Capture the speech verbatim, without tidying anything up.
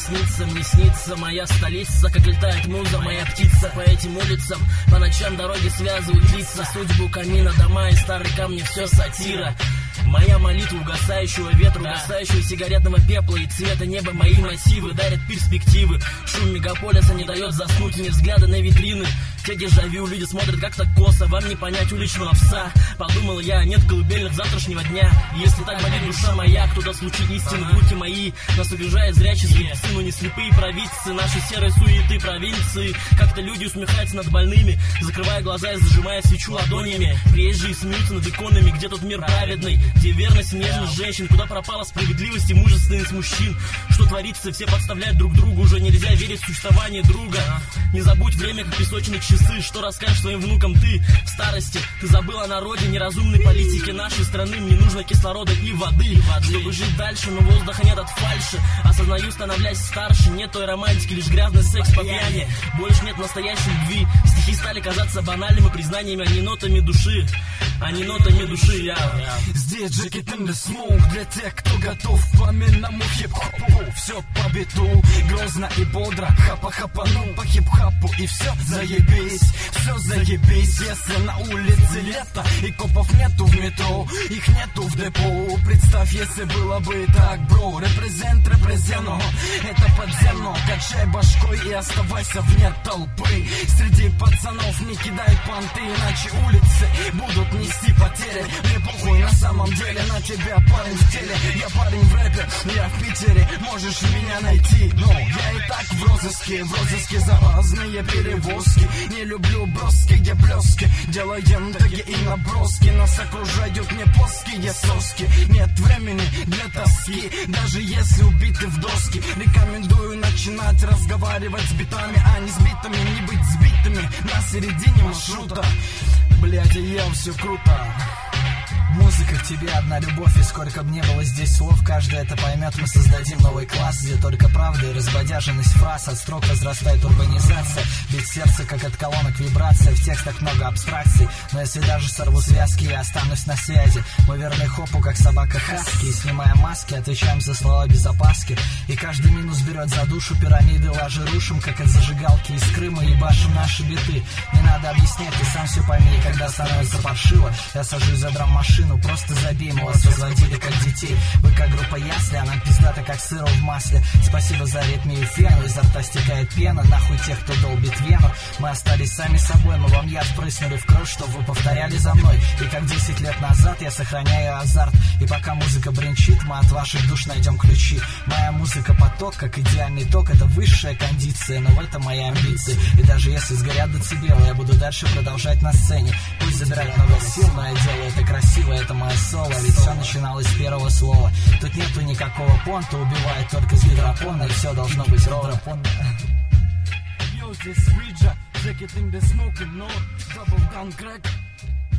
снится, мне снится моя столица, как летает муза, моя птица по этим улицам. По ночам дороги связывают лица, судьбу камина, дома и старые камни, все сатира. Моя молитва угасающего ветра, да. Угасающего сигаретного пепла и цвета неба. Мои мотивы дарят перспективы. Шум мегаполиса не дает заснуть, мне взгляды на витрины. Те дежавю, люди смотрят как-то косо, вам не понять уличного пса. Подумал я, нет колыбельных завтрашнего дня. Если так болит душа моя, кто-то случай истины в руки мои. Нас угрожает зрячие слепцы, но не слепые провидцы. Наши серые суеты провинции. Как-то люди усмехаются над больными, закрывая глаза и зажимая свечу ладонями. Приезжие смеются над иконами, где тут мир праведный, где верность и нежность женщин, куда пропала справедливость и мужественность мужчин. Что творится, все подставляют друг другу, уже нельзя верить в существование друга. Не забудь время, как песочные часы, что расскажешь своим внукам ты в старости. Ты забыл о народе, неразумной политике нашей страны. Мне нужно кислорода и воды, и воды, чтобы жить дальше, но воздуха нет от фальши. Осознаю, становляясь старше, нет той романтики, лишь грязный секс по пьяни. Больше нет настоящей любви, стихи стали казаться банальными признаниями, а не нотами души, а не нотами души. Я здесь Jacket in the Smoke для тех, кто готов к пламенному хип-хопу. Все по биту, грозно и бодро, хапа-хапану по хип-хапу, и все заебись, все заебись. Если на улице лето и копов нету в метро, их нету в депо. Представь, если было бы так, бро. Репрезент, репрезент, это подземно. Качай башкой и оставайся вне толпы. Среди пацанов не кидай понты, иначе улицы будут нести потери. Мне похуй на самом деле на тебя, парень в теле. Я парень в рэпе, я в Питере, можешь меня найти. Но я и так в розыске, в розыске за разные перевозки. Не люблю броски, где блески, делаем таги и наброски. Нас окружают не плоские соски. Нет времени для тоски, даже если убиты в доски. Рекомендую начинать разговаривать с битами, а не с битами, не быть сбитыми на середине маршрута. Блядь, я все круто. Музыка к тебе одна любовь, и сколько бы не было здесь слов, каждый это поймет. Мы создадим новый класс, где только правда и разбодяженность фраз. От строк возрастает урбанизация, бить сердце, как от колонок вибрация. В текстах много абстракций, но если даже сорву связки, я останусь на связи. Мы верны хопу, как собака хаски, и снимая маски, отвечаем за слова без опаски. И каждый минус берет за душу, пирамиды лажи рушим, как от зажигалки из Крыма, ебашим наши биты. Не надо объяснять, ты сам все пойми, когда становится паршиво. Я сажусь за драм-машину, просто забей, мы вас разводили как детей. Вы как группа ясли, а нам пиздата как сыру в масле. Спасибо за аритмию фену, изо рта стекает пена. Нахуй тех, кто долбит вену. Мы остались сами собой, мы вам яд впрыснули в кровь, чтобы вы повторяли за мной. И как десять лет назад я сохраняю азарт. И пока музыка бренчит, мы от ваших душ найдем ключи. Моя музыка поток, как идеальный ток. Это высшая кондиция, но в этом мои амбиции. И даже если сгорят децибелы, я буду дальше продолжать на сцене. Пусть забирает много сил, но я делаю это красиво. Это мое соло, ведь все начиналось с первого слова. Тут нету никакого понта, убивает только с гидропона, и все должно быть ровно. Yo, здесь Риджа, Jacket in the Smoke, no, double down crack.